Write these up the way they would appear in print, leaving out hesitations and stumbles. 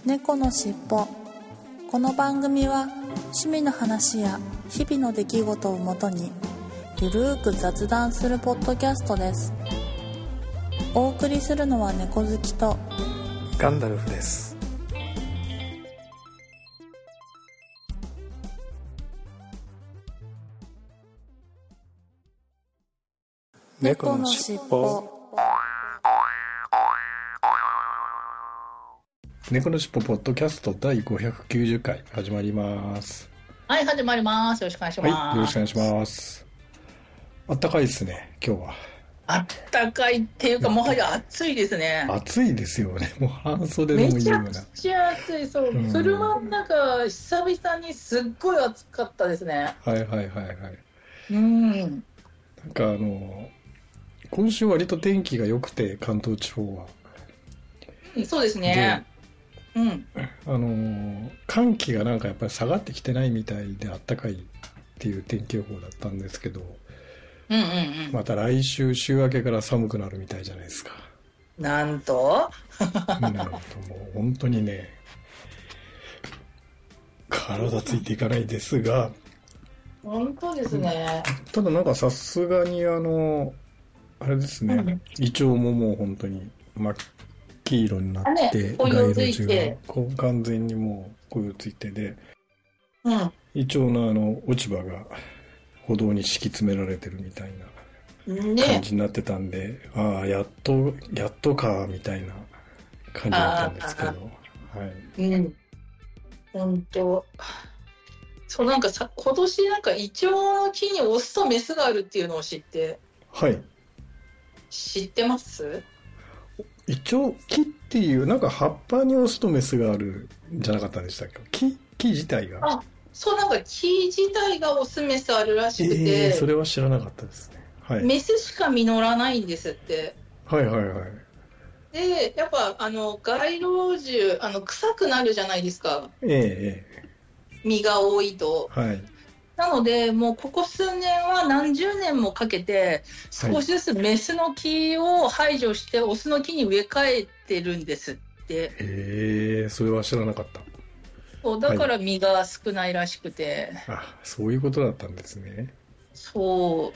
猫のしっぽ。この番組は趣味の話や日々の出来事をもとにゆるーく雑談するポッドキャストです。お送りするのは猫好きとガンダルフです。猫のしっぽ。猫のしっぽポッドキャスト第590回始まります。 はい、始まります。よろしくお願いします。 はい、よろしくお願いします。あったかいですね、今日は。 あったかいっていうか、もはや暑いですね。 暑いですよね。もう半袖でもいいような。 めちゃくちゃ暑い。そう、車の中、久々にすっごい暑かったですね。 はいはいはいはい。 なんか今週割と天気が良くて、関東地方は。 そうですね。 寒気がなんかやっぱり下がってきてないみたいであったかいっていう天気予報だったんですけど、また来週週明けから寒くなるみたいじゃないですか。 なんともう本当にね、体ついていかないですが、 本当ですね。 ただなんかさすがにあれですね、イチョウももう本当に真っ黄色になって、 紅葉ついて、 完全にもう紅葉ついてで、イチョウの落ち葉が歩道に敷き詰められてるみたいな感じになってたんで、ああやっとかみたいな感じだったんですけど、はい。 本当。そう、なんか今年なんかイチョウの木にオスとメスがあるっていうのを知って、 はい。 知ってます？ イチョウ木っていうなんか葉っぱにオスとメスがあるんじゃなかったんでしたっけ？木自体が。 そう、なんか木自体がオスメスあるらしくて、 それは知らなかったですね。はい。 メスしか実らないんですって。 はいはいはい。 で、やっぱ街路樹臭くなるじゃないですか。実が多いと。 はい。 なのでもうここ数年は何十年もかけて少しずつメスの木を排除してオスの木に植え替えてるんですって。 それは知らなかった。 そうだから実が少ないらしくて、 そういうことだったんですね。 そう、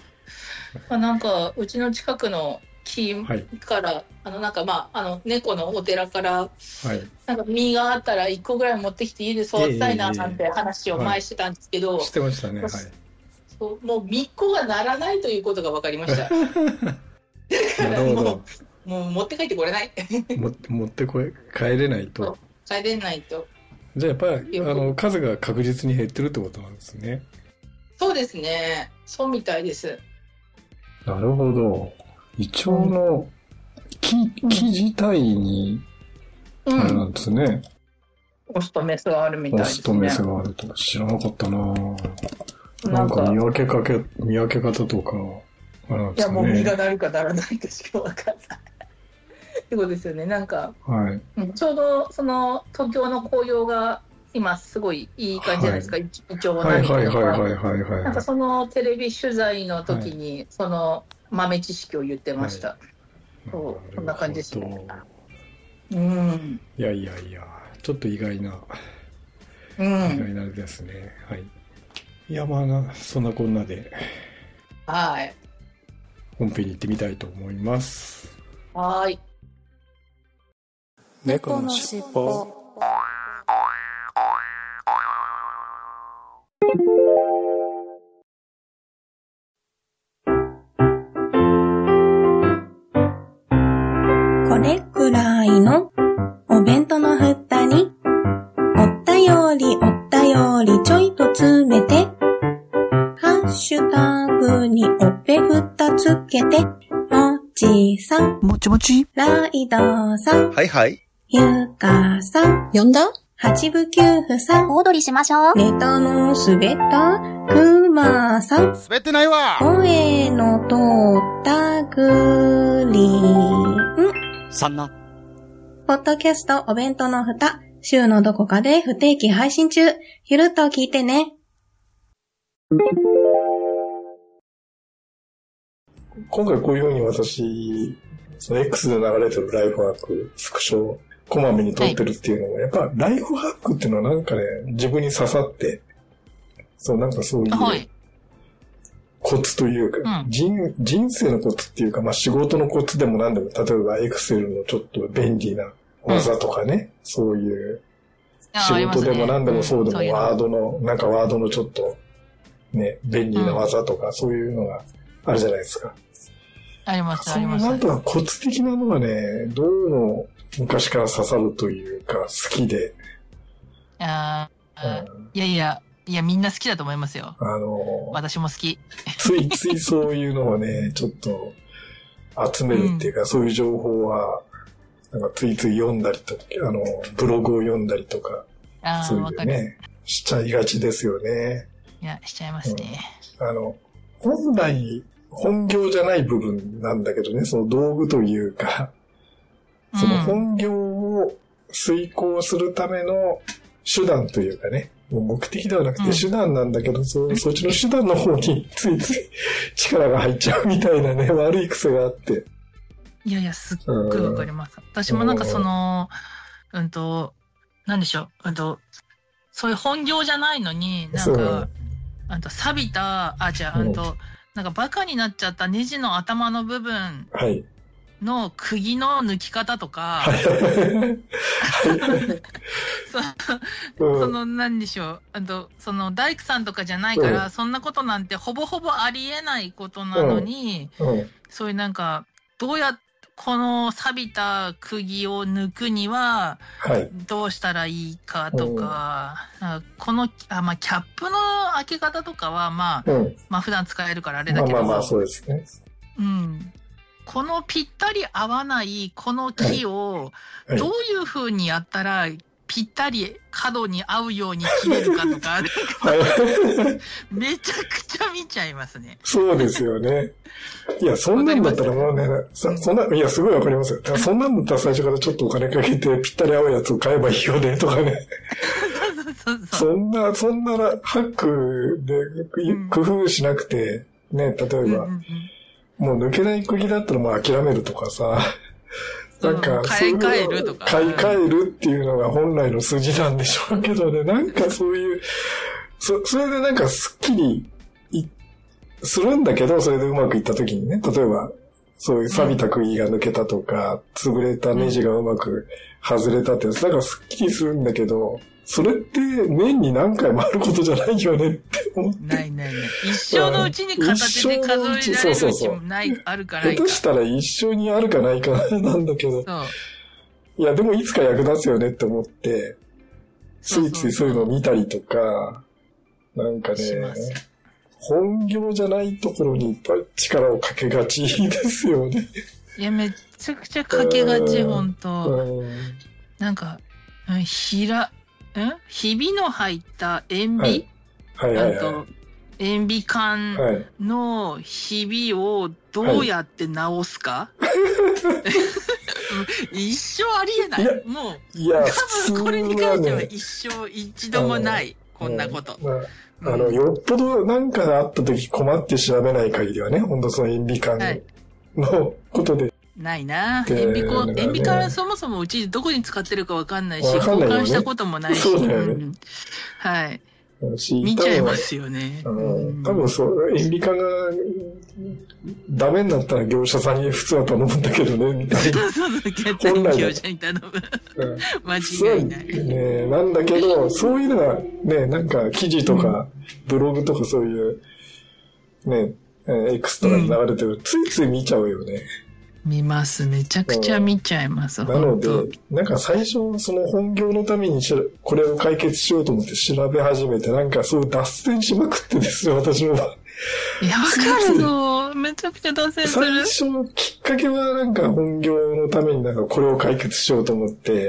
なんかうちの近くの木から、なんか猫のお寺から、なんか実があったら1個ぐらい持ってきて家で育てたいななんて話を前してたんですけど、 してましたね。はい。 そう、もう実っこがならないということが分かりました。 なるほど。 もう持って帰ってこれない。 持って帰れないと。 帰れないと。 じゃあやっぱり数が確実に減ってるってことなんですね。 そうですね。そうみたいです。 なるほど。イチョウの木自体にあれなんですね。 オスとメスがあるみたいですね。 オスとメスがあると知らなかったな。なんか見分け方とかあるんですかね。 いやもう実がなるかならないかしか分かんない。ってことですよね。なんか、ちょうどその東京の紅葉が今すごいいい感じじゃないですか。イチョウ並木とか。なんかそのテレビ取材の時にその豆知識を言ってました。こんな感じですね。 いやちょっと意外なあれですね。はい。いやそんなこんなで本編に行ってみたいと思います。 はい。 猫のしっぽ。これくらいのお弁当の蓋におったよりちょいと詰めてハッシュタグにおっぺふたつけてもちさんもちもちライドさんはいはいゆかさん呼んだ八部九夫さん小躍りしましょうネタの滑ったくまさん滑ってないわ声の通ったグリーンさんなポッドキャストお弁当の蓋週のどこかで不定期配信中ゆるっと聞いてね。 今回こういう風に私その X で流れてるライフワークスクショこまめに取ってるっていうのは、やっぱライフハックっていうのはなんかね、自分に刺さって、なんかそういう、コツというか、人生のコツっていうか、仕事のコツでも何でも、例えばエクセルのちょっと便利な技とかね、そういう、仕事でも何でもそうでも、ワードのちょっと、ね、便利な技とか、そういうのがあるじゃないですか。 あります、あります。 なんとかコツ的なのはね、どうも昔から刺さるというか、好きで。 いや、みんな好きだと思いますよ。私も好き。 ついついそういうのをね、ちょっと集めるっていうか、そういう情報は、なんかついつい読んだりとか、ブログを読んだりとか、そういうね、しちゃいがちですよね。 いや、しちゃいますね。 本来、本業じゃない部分なんだけどね、その道具というか、その本業を遂行するための手段というかね、もう目的ではなくて手段なんだけど、そっちの手段の方についつい力が入っちゃうみたいなね、悪い癖があって。 いやいや、すっごいわかります。私もなんかなんでしょう、そういう本業じゃないのに、なんか、錆びた、なんかバカになっちゃったネジの頭の部分の釘の抜き方とか、何でしょう、大工さんとかじゃないから、そんなことなんてほぼほぼありえないことなのに、そういうなんか、どうやってこの錆びた釘を抜くには、どうしたらいいかとか、この、キャップの開け方とかは、普段使えるからあれだけど、 そうですね。 このぴったり合わないこの木を、どういう風にやったら、ぴったり角に合うように切れるかとか、めちゃくちゃ見ちゃいますね。 そうですよね。いや、そんなんだったらもうね、いや、すごいわかりますよ。そんなんだったら最初からちょっとお金かけてぴったり合うやつを買えばいいよね、とかね。そんなハックで工夫しなくて、ね、例えば、もう抜けない釘だったらもう諦めるとかさ、なんか、 買い替えるとか。 買い替えるっていうのが本来の筋なんでしょうけどね、なんかそういう、それでなんかスッキリするんだけど、それでうまくいった時にね、例えば、そういう錆びた釘が抜けたとか、潰れたネジがうまく外れたって、なんかスッキリするんだけど、それって年に何回もあることじゃないよねって思って。 ない。一生のうちに片手で数えられるうちもあるかないか。 下手したら一生にあるかないかなんだけど。いや、でもいつか役立つよねって思って、ついついそういうのを見たりとか、なんかね、本業じゃないところにいっぱい力をかけがちですよね。 いや、めちゃくちゃかけがち、ほんと。なんか、ひびの入った塩ビ、塩ビ管のひびをどうやって直すか、一生ありえない。もう、多分これに関しては一生一度もない、こんなこと。 よっぽどなんかあった時困って調べない限りはね、ほんとその塩ビ管のことで。 ないな。塩ビ管そもそもうちどこに使ってるかわかんないし、交換したこともないし。はい。見ちゃいますよね。 多分塩ビ管がダメになったら業者さんに普通は頼むんだけどね、みたいな。 本来業者に頼む。間違いない。 ね、なんだけど、そういうのがね、なんか記事とかブログとかそういうね、X とかに流れてる、ついつい見ちゃうよね。 見ます。めちゃくちゃ見ちゃいます。 なので、なんか最初、その本業のためにこれを解決しようと思って調べ始めて、なんかそう脱線しまくってですよ、私も。 いや、わかるぞ。めちゃくちゃ脱線する。 最初、きっかけはなんか本業のためになんかこれを解決しようと思って、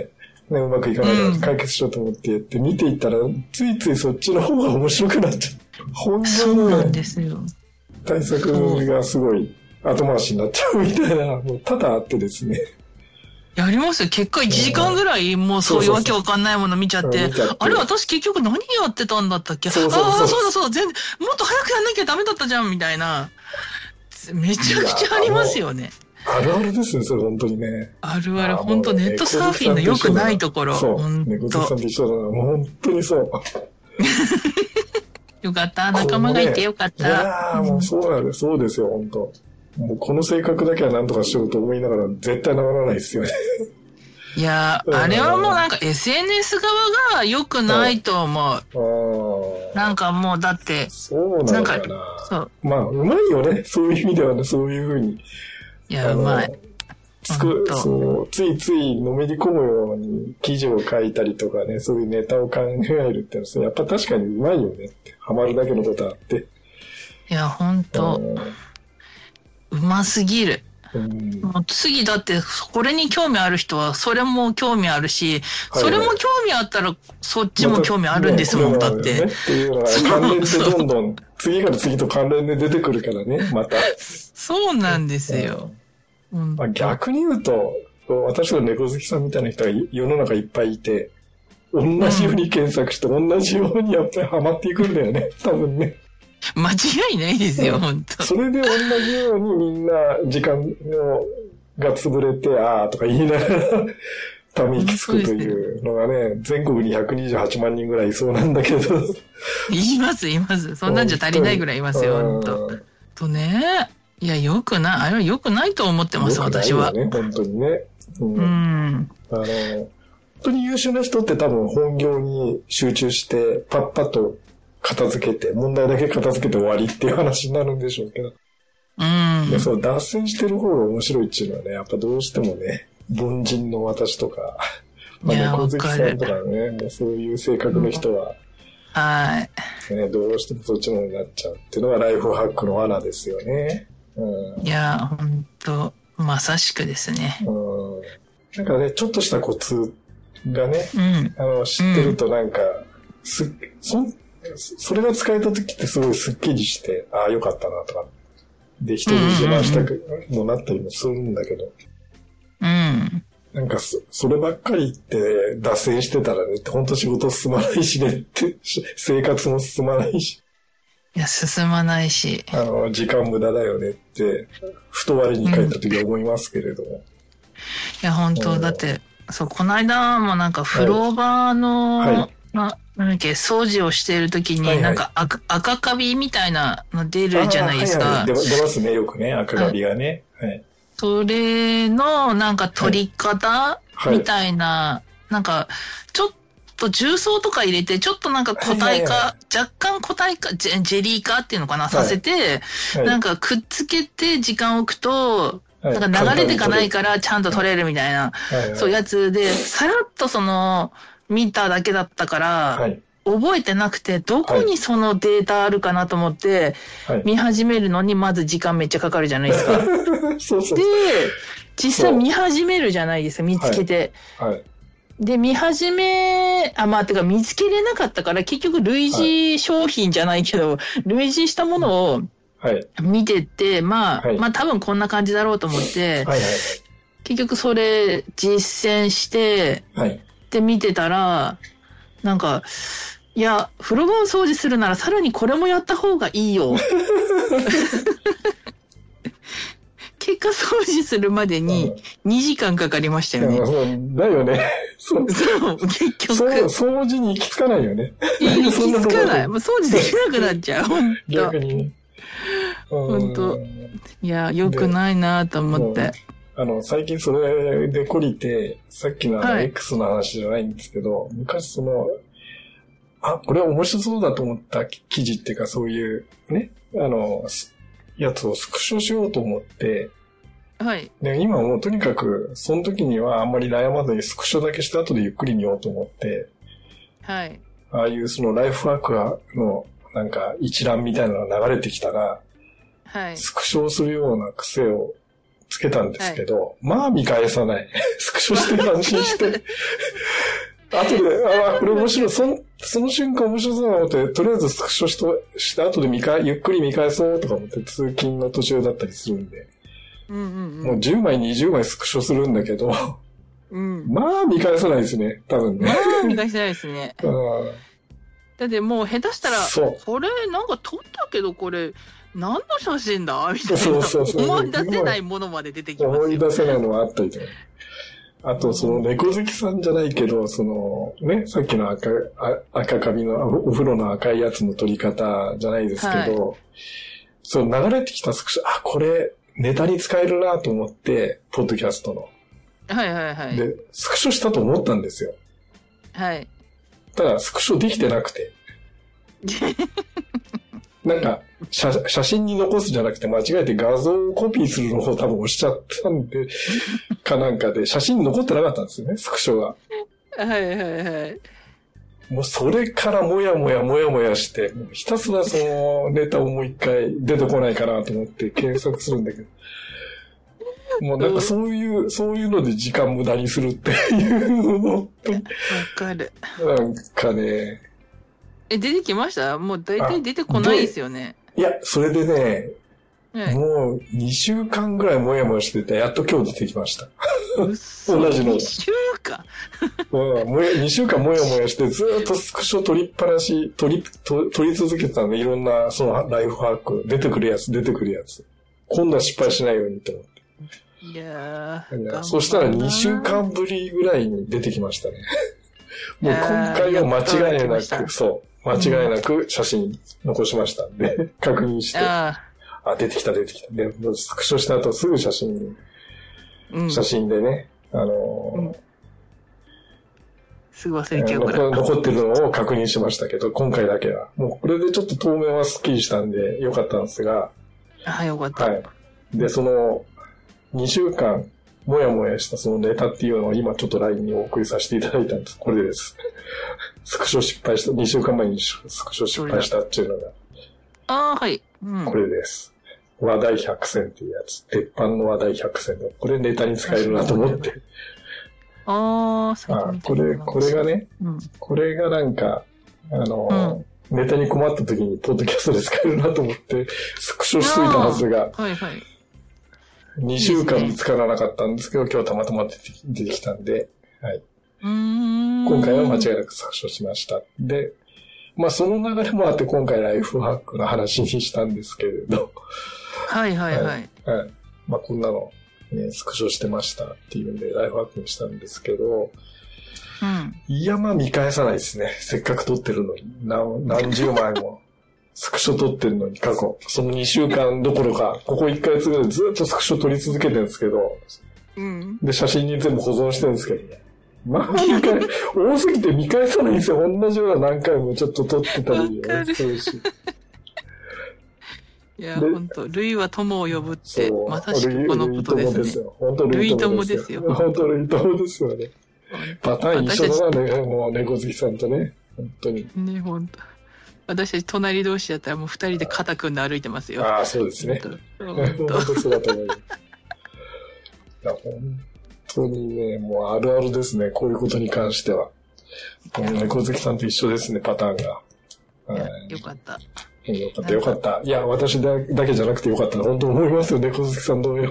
ね、うまくいかないから解決しようと思ってやって見ていったら、ついついそっちの方が面白くなっちゃう。本業の対策がすごい後回しになっちゃうみたいな、もう多々あってですね。 やりますよ。結果1時間ぐらいもうそういうわけわかんないもの見ちゃって、あれ私結局何やってたんだったっけ、そうだ、もっと早くやんなきゃダメだったじゃんみたいな。めちゃくちゃありますよね。 あるあるですね、それ本当にね。 あるある、本当ネットサーフィンの良くないところ。 そう。猫好きさんと一緒だな。もう本当にそう。 よかった。仲間がいてよかった。 いやー、もうそうなんです。そうですよ、本当。もうこの性格だけは何とかしようと思いながら絶対治らないですよね。 いや、あれはもうなんか SNS 側が良くないと思う。なんかもうだって。 そうなのかな。そう。まあ、うまいよね。そういう意味ではね、そういうふうに。 いや、うまい。 そう、ついついのめり込むように記事を書いたりとかね、そういうネタを考えるってのは、やっぱ確かにうまいよねって。ハマるだけのことあって。 いや、ほんと。うますぎる。もう次だってこれに興味ある人はそれも興味あるし、それも興味あったらそっちも興味あるんですもん、だって。 っていうのが関連でどんどん次から次と関連で出てくるからね、また。 そうなんですよ。 まあ、逆に言うと、私の猫好きさんみたいな人が世の中いっぱいいて、同じように検索して同じようにやっぱりハマっていくんだよね、多分ね。 間違いないですよ、本当。 それで同じようにみんな時間が潰れて、あーとか言いながらため息つくというのがね、全国に128万人ぐらいいそうなんだけど。 言います。そんなんじゃ足りないぐらいいますよ、本当。とね、いや、良くない、あれは良くないと思ってます、私は。 ね、本当にね。本当に優秀な人って多分本業に集中して、パッパッと片付けて、問題だけ片付けて終わりっていう話になるんでしょうけど。で、そう、脱線してる方が面白いっていうのはね、やっぱどうしてもね、凡人の私とか、まあ、猫好きさんとかね、そういう性格の人は、 はい。 ね、どうしてもそっちの方になっちゃうっていうのがライフハックの罠ですよね。 いや、ほんと、まさしくですね。 なんかね、ちょっとしたコツがね、知ってるとなんか、それが使えた時ってすごいスッキリして、ああ、よかったなとか。で、人に自慢したくもなったりもするんだけど。なんかそればっかり言って脱線してたらね、ほんと仕事進まないしねって、生活も進まないし。 いや、進まないし。 時間無駄だよねって、ふと我に返った時は思いますけれども。いや、本当だって、そう、この間もなんか風呂場の、なんだっけ、掃除をしているときに、なんか赤カビみたいなの出るじゃないですか。 出ますね、よくね、赤カビがね。 それの、なんか取り方みたいな、なんか、ちょっと重曹とか入れて、ちょっとなんか固体化、若干固体化、ジェリー化っていうのかな、させて、なんかくっつけて時間を置くと、なんか流れてかないからちゃんと取れるみたいな、そういうやつで、さらっと見ただけだったから、覚えてなくて、どこにそのデータあるかなと思って、見始めるのにまず時間めっちゃかかるじゃないですか。で、実際見始めるじゃないですか、見つけて。で、てか見つけれなかったから、結局類似商品じゃないけど、類似したものを見てって、まあ多分こんな感じだろうと思って、結局それ実践して、で見てたら、なんか、いや、風呂場を掃除するならさらにこれもやった方がいいよ。結果掃除するまでに2時間かかりましたよね。 だよね。 そう、結局。 掃除に行き着かないよね。 行き着かない。もう掃除できなくなっちゃう。 逆に。 本当。いや、良くないなと思って。 最近それで懲りて、さっきのX の話じゃないんですけど、昔これは面白そうだと思った記事っていうかそういうね、やつをスクショしようと思って、で、今もうとにかく、その時にはあんまり悩まずにスクショだけして後でゆっくり見ようと思って、ああいうライフワークのなんか一覧みたいなのが流れてきたら、スクショをするような癖をつけたんですけど、まあ見返さない。スクショして安心して。後で、これ面白い。その瞬間面白そうなのって、とりあえずスクショして後でゆっくり見返そうとか思って通勤の途中だったりするんで。もう10枚、20枚スクショするんだけど、まあ見返さないですね、多分ね。 まあ見返さないですね。だってもう下手したら、これなんか撮ったけどこれ、 何の写真だみたいな。 そう。 思い出せないものまで出てきますよ。 思い出せないのはあったりとか。あと、その猫好きさんじゃないけど、その、ね、さっきの赤カビのお風呂の赤いやつの撮り方じゃないですけど、はい、その流れてきたスクショ、これネタに使えるなと思って、ポッドキャストの。 はい。 で、スクショしたと思ったんですよ。 はい。 ただ、スクショできてなくて。なんか、写真に残すじゃなくて間違えて画像をコピーするのを多分押しちゃったんで、かなんかで、写真に残ってなかったんですよね、スクショが。 はい。 もうそれからもやもやして、ひたすらそのネタをもう一回出てこないかなと思って検索するんだけど。もうなんかそういうので時間無駄にするっていうの。わかる。 なんかね。 出てきました？もう大体出てこないですよね。 いや、それでね、はい、もう2週間ぐらいもやもやしてて、やっと今日出てきました。同じの。2 週間 2週間もやもやして、ずーっとスクショ取りっぱなし、取り続けてたんで、いろんな、そのライフハック、出てくるやつ。今度は失敗しないようにと思って。 いやー。 そしたら2週間ぶりぐらいに出てきましたね。もう今回は間違いなく、間違いなく写真残しましたんで、確認して。出てきた。で、スクショした後すぐ写真でね、 すぐ忘れちゃうから。 残ってるのを確認しましたけど、今回だけは。もうこれでちょっと当面はスッキリしたんでよかったんですが。 よかった。 はい。で、その、2週間、もやもやしたそのネタっていうのを今ちょっと LINE にお送りさせていただいたんです。これです。スクショ失敗した、2週間前にスクショ失敗したっていうのが。 はい。 これです。話題100選っていうやつ。鉄板の話題100選の。これネタに使えるなと思って。これがね、これがなんか、ネタに困った時にポッドキャストで使えるなと思って、スクショしといたはずが、2週間見つからなかったんですけど、今日たまたま出てきたんで、はい。今回は間違いなくスクショしました。で、まあその流れもあって今回ライフハックの話にしたんですけれど。 はい。 まあこんなのね、スクショしてましたっていうんでライフハックにしたんですけど、いやまあ見返さないですね。せっかく撮ってるのに。何十枚もスクショ撮ってるのに過去。その2週間どころか、ここ1ヶ月ぐらいずっとスクショ撮り続けてるんですけど、で、写真に全部保存してるんですけどね。まあ、多すぎて見返さないんですよ。同じような何回もちょっと撮ってたりするし。 いや、ほんと、類は友を呼ぶって、まさしくこのことですね。類友ですよ。 本当類友ですよね。パターン一緒だね、もう猫好きさんとね。本当に。 ね、ほんと。私たち隣同士だったらもう二人で肩組んで歩いてますよ。 そうですね。本当そうだと思います。いや、本当にね、もうあるあるですね、こういうことに関しては。猫好きさんと一緒ですね、パターンが。 よかった。 よかった。いや、私だけじゃなくてよかったな。本当思いますよ、猫好きさん同様。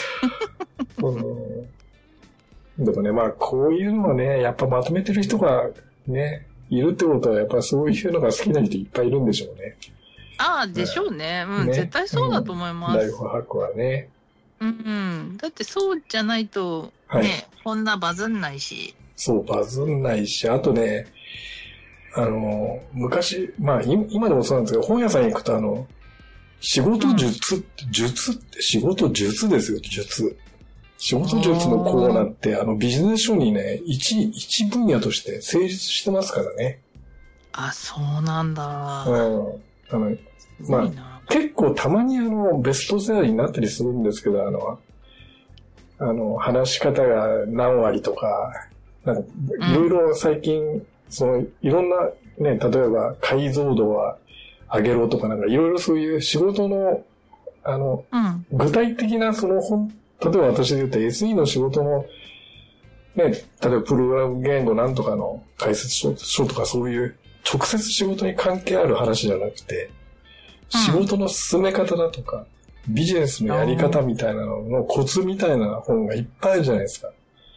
でもね、まあ、こういうのはね、やっぱまとめてる人がね、いるってことは、やっぱそういうのが好きな人いっぱいいるんでしょうね。 でしょうね。絶対そうだと思います。 ライフハックはね。 だってそうじゃないと、ね、こんなバズんないし。 そう、バズんないし、あとね、昔、まあ、今でもそうなんですけど、本屋さんに行くと仕事術仕事術ですよ、術。仕事術のコーナーって、ビジネス書にね、一分野として成立してますからね。 そうなんだ。 まあ、結構たまにベストセラーになったりするんですけど、話し方が何割とか、なんか、いろいろ最近、いろんなね、例えば解像度は上げろとかなんかいろいろそういう仕事の、具体的な例えば私で言うと SE の仕事の、ね、例えばプログラム言語なんとかの解説書とかそういう直接仕事に関係ある話じゃなくて、仕事の進め方だとか、ビジネスのやり方みたいなののコツみたいな本がいっぱいあるじゃないですか。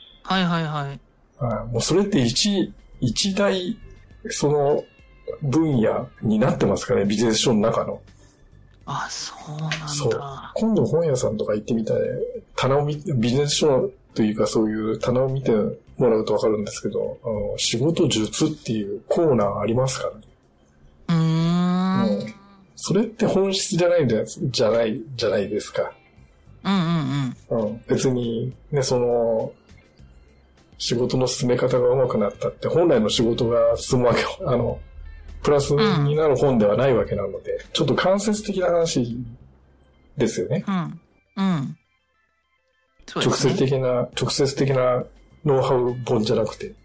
もうそれって一大、その分野になってますからね、ビジネス書の中の。 あ、そうなんだ。 そう。今度本屋さんとか行ってみたい。棚をビジネス書というかそういう棚を見てもらうとわかるんですけど、仕事術っていうコーナーありますからね。それって本質じゃないじゃないですか。別に、ね、仕事の進め方が上手くなったって、本来の仕事が進むわけ、プラスになる本ではないわけなので、ちょっと間接的な話ですよね。そうですね。直接的なノウハウ本じゃなくて。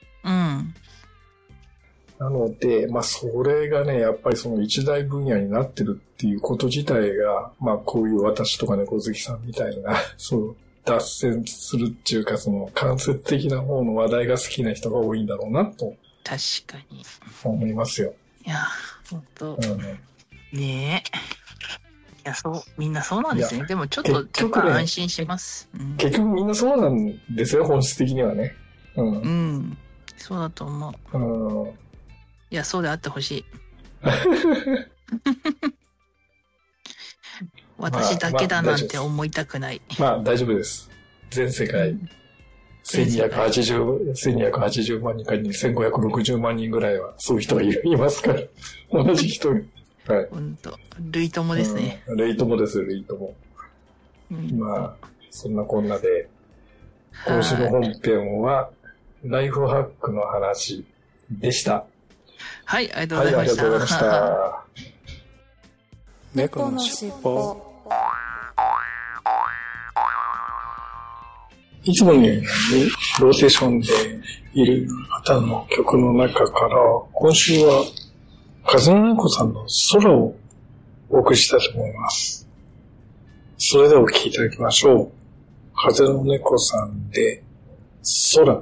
なので、それがね、やっぱりその一大分野になってるっていうこと自体が、こういう私とか猫好きさんみたいな、脱線するっていうか、間接的な方の話題が好きな人が多いんだろうなと。 確かに。 思いますよ。 いや、ほんと。ねえ。いや、みんなそうなんですね。でもちょっと安心します。 結局みんなそうなんですよ、本質的にはね。 そうだと思う。いや、そうであってほしい。私だけだなんて思いたくない。 大丈夫です。全世界、1280万人か1560万人ぐらいはそういう人がいますから。同じ人に。はい。 本当、類友ですね。 類友です、類友。そんなこんなで、今週の本編は、ライフハックの話でした。 はい、ありがとうございました。 はい、ありがとうございました。猫のしっぽ。いつもにローテーションでいる方の曲の中から、今週は風の猫さんの空をお送りしたいと思います。それではお聴きいただきましょう。風の猫さんで空。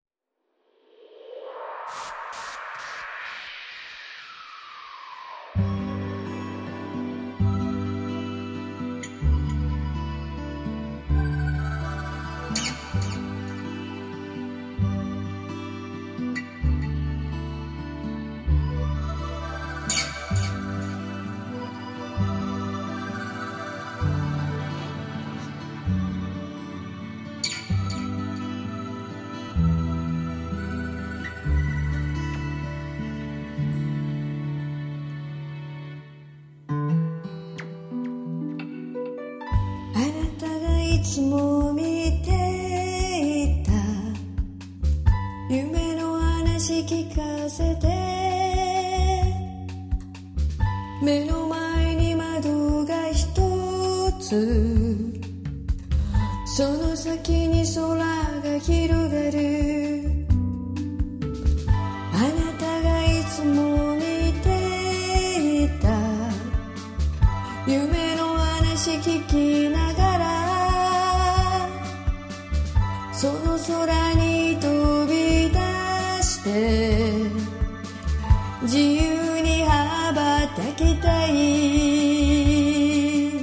いつも見ていた夢の話聞かせて、目の前に窓が一つ、その先に空が広がる。あなたがいつも見ていた夢の話聞きながら、その空に飛び出して自由に羽ばたきたい。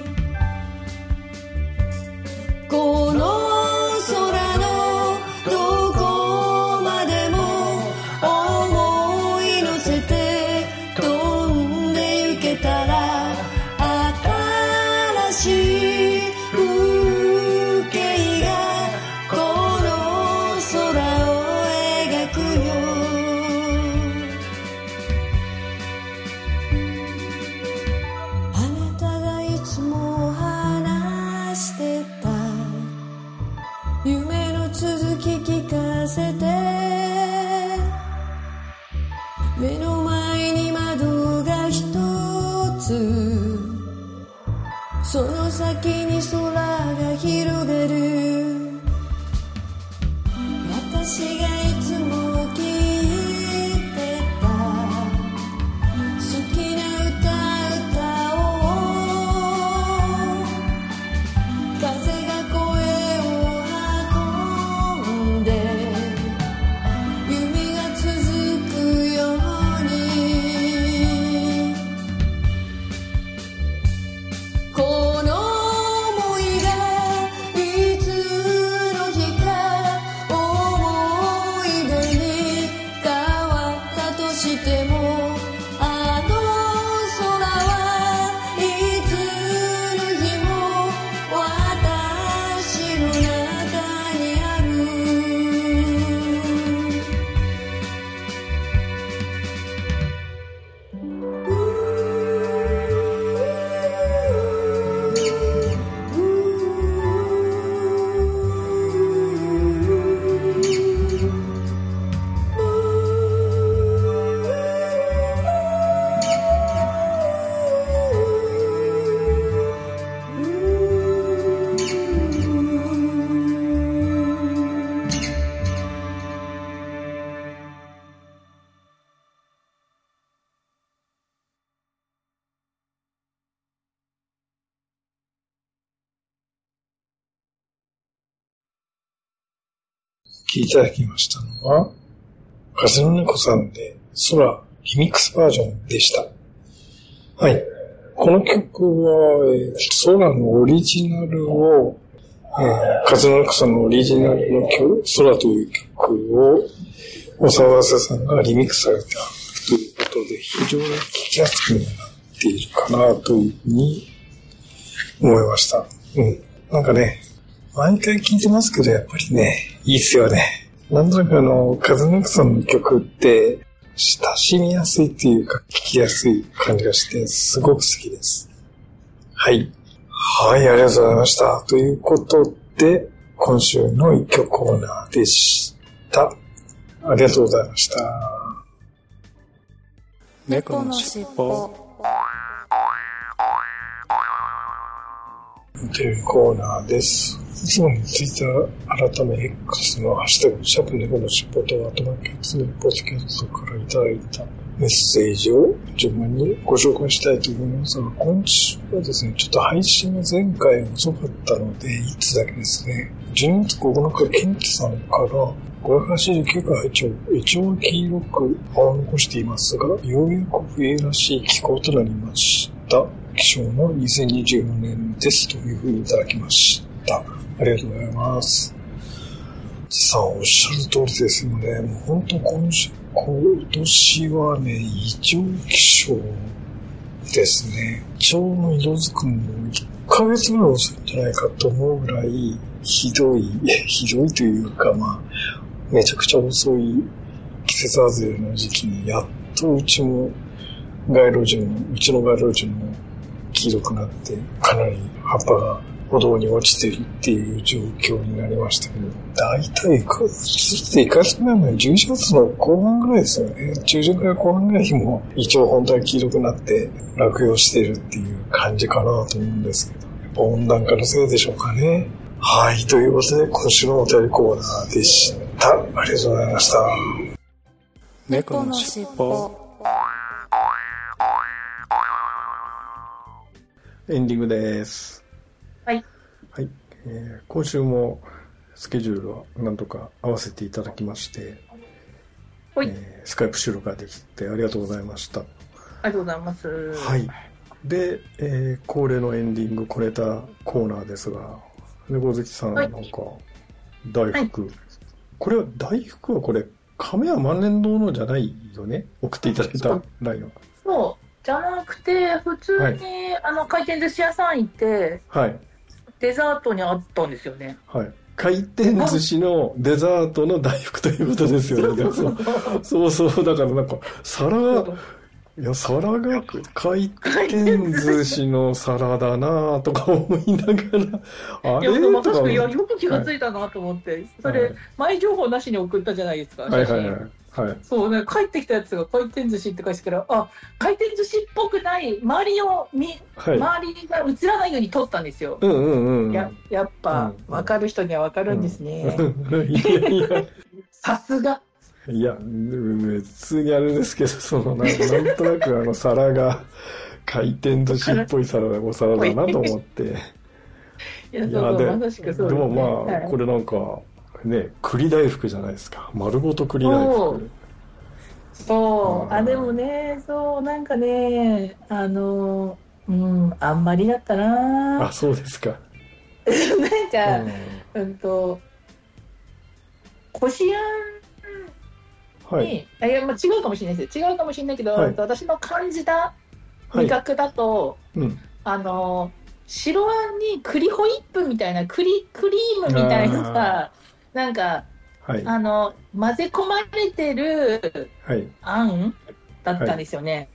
この空のどこまでも思い乗せて飛んでゆけたら、新しい風景がこの空を描くよ。あなたがいつも話してた夢の続き聞かせて、目の前に窓が一つ、その先に空が広がる。私がいつも聴いてた好きな歌を、風が声を運んで夢が続くように、この想いきいただきましたのは、風の猫さんで空リミックスバージョンでした。はい。この曲は、空のオリジナルを、風の猫さんのオリジナルの曲、空という曲を、小沢瀬さんがリミックスされたということで、非常に聴きやすくなっているかなというふうに思いました。なんかね、毎回聴いてますけど、やっぱりね、いいっすよね。なんとなく風の猫さんの曲って、親しみやすいっていうか、聴きやすい感じがして、すごく好きです。はい。はい、ありがとうございました。ということで、今週の一曲コーナーでした。ありがとうございました。猫のしっぽというコーナーです。いつもにツイッター改め X のハッシュタグシャープ猫のしっぽと後巻きツのポッドキャストからいただいたメッセージを順番にご紹介したいと思いますが、今週はですね、ちょっと配信が前回遅かったので、いつだけですね、12月9日、ケンキさんから589回拝聴、黄色く葉を残していますが、ようやく冬らしい気候となりました。気象の2024年ですというふうにいただきました。ありがとうございます。さあ、おっしゃる通りですよね。もう本当今年はね、異常気象ですね。イチョウの色づくのも1ヶ月ぐらい遅いんじゃないかと思うぐらいひどいというか、めちゃくちゃ遅い季節外れの時期にやっとうちの街路樹も黄色くなって、かなり葉っぱが歩道に落ちているっていう状況になりましたけど、だいたい1ヶ月ぐらい前、11月の後半ぐらいですよね。中旬から後半ぐらいにも一応本当に黄色くなって落葉しているっていう感じかなと思うんですけど、やっぱ温暖化のせいでしょうかね。はい、ということで今週のお便りコーナーでした。ありがとうございました。猫のしっぽ。エンディングです。 はい。 はい。今週もスケジュールはなんとか合わせていただきまして、スカイプ収録ができてありがとうございました。 ありがとうございます。 はい。で、恒例のエンディング小ネタコーナーですが、猫好きさんなんか、大福、これは大福はこれ亀屋万年堂のじゃないよね、送っていただいた内容。 そうじゃなくて普通に、回転寿司屋さん行って、デザートにあったんですよね。 回転寿司のデザートの大福ということですよね。そうだからなんか皿が回転寿司の皿だなとか思いながら、あれとか。 確かによく気がついたなと思って、それ、前情報なしに送ったじゃないですか。そうね、帰ってきたやつが回転寿司って書いてから、回転寿司っぽくない周りが映らないように撮ったんですよ。やっぱ分かる人には分かるんですね。さすが。 いや、別にあれですけど、なんとなく皿が回転寿司っぽいお皿だなと思って。 まさしくそうですね。 でもこれなんか、ね、栗大福じゃないですか。丸ごと栗大福。 でもね、なんかね、あんまりだったな。 そうですか。 なんか、こしあんに、違うかもしれないですよ。違うかもしれないけど、私の感じた味覚だと、白あんに栗ホイップみたいな、クリームみたいなさ、なんか、混ぜ込まれてるあんだったんですよね。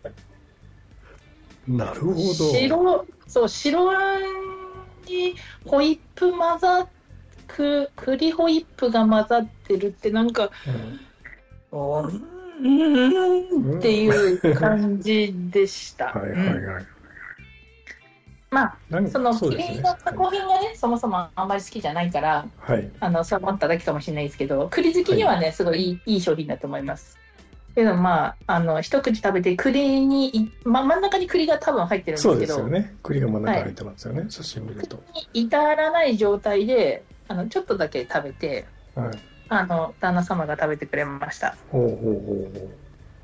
なるほど。 白あんにホイップ栗ホイップが混ざってるってなんか、っていう感じでした。そのキリンの作品がね、そもそもあんまり好きじゃないから、そう思っただけかもしれないですけど、栗好きにはね、すごいいい商品だと思います。けど一口食べて栗に、真ん中に栗が多分入ってるんですけど、そうですよね。栗が真ん中に入ってますよね、写真見ると。 至らない状態で、ちょっとだけ食べて、 旦那様が食べてくれました。 ほうほうほうほう。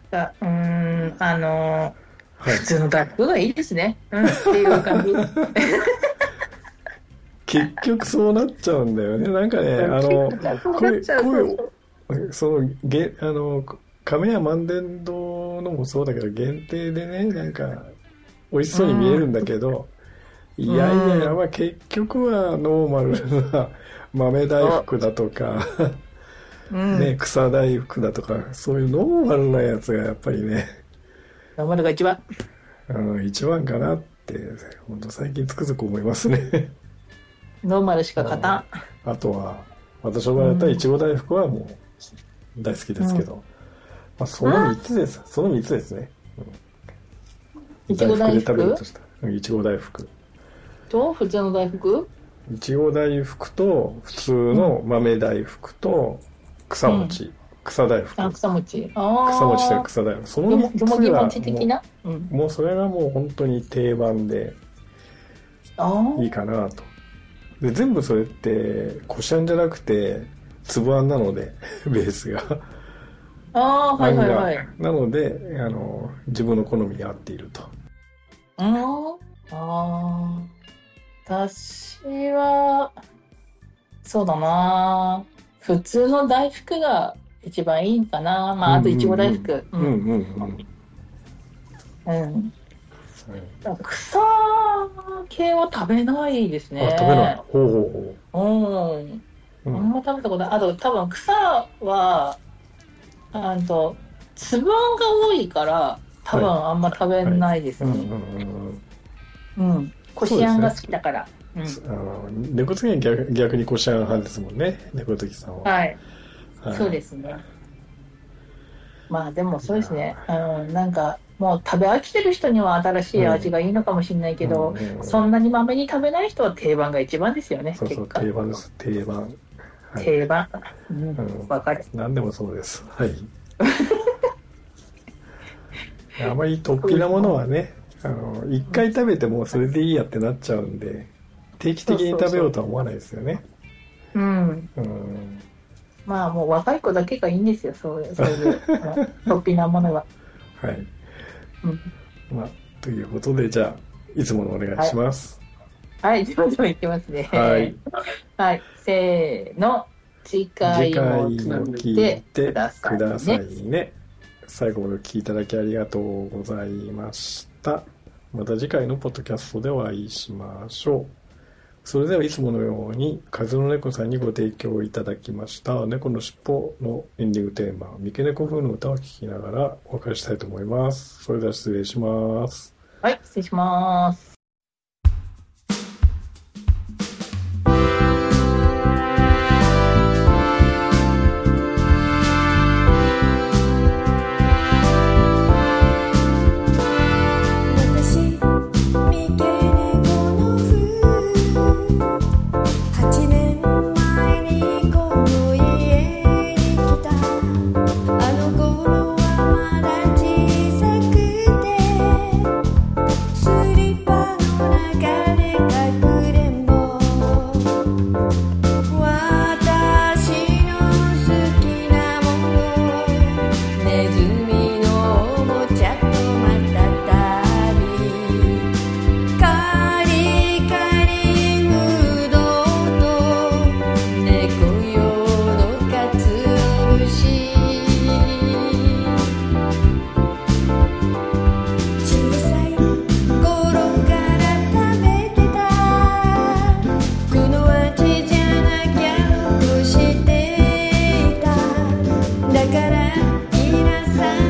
普通の大福がいいですね。っていう感じ。 結局そうなっちゃうんだよね。なんかね、亀屋万伝堂のもそうだけど、限定でね、なんか、美味しそうに見えるんだけど、いやいや、まあ、結局はノーマルな豆大福だとか、ね、草大福だとか、そういうノーマルなやつがやっぱりね、 ノーマルが一番。 一番かなって、本当最近つくづく思いますね。 ノーマルしか勝たん。 あとは、私の場合だったらいちご大福はもう大好きですけど、まあ、その3つです。その3つですね。 いちご大福で食べるとしたら。いちご大福。 と、普通の大福？ いちご大福と、普通の豆大福と、草餅。草大福。 草餅。 草餅と草大福。その3つがよもぎ餅的な？ もうそれがもう本当に定番で、いいかなと。で、全部それって、こしあんじゃなくて、粒あんなので、ベースが。 はいはいはい。 なので、自分の好みに合っていると。 私は、そうだな、普通の大福が一番いいかな。まあ、あといちご大福。草系は食べないですね。 食べない。ほう。 あんま食べたことない。あと多分草は粒あんが多いから多分あんま食べないですね。こしあんが好きだから。 猫つきは逆にこしあん派ですもんね、猫つきさんは。 はい。そうですね。まあでもそうですね。なんかもう食べ飽きてる人には新しい味がいいのかもしれないけど、そんなにまめに食べない人は定番が一番ですよね。 そう定番です。定番。 定番。わかる。 何でもそうです。はい。あまり突飛なものはね、一回食べてもそれでいいやってなっちゃうんで、定期的に食べようとは思わないですよね。 まあもう若い子だけがいいんですよ、そういう突飛なものは。 はい。まあ、ということで、じゃあ、いつものお願いします。 はい、自分でも言ってますね。はい、せーの。次回も聞いてくださいね。 最後までお聞きいただきありがとうございました。また次回のポッドキャストでお会いしましょう。それではいつものように、風の猫さんにご提供いただきました猫のしっぽのエンディングテーマ、三毛猫風の歌を聴きながらお別れしたいと思います。それでは失礼します。 はい、失礼します。だから皆さん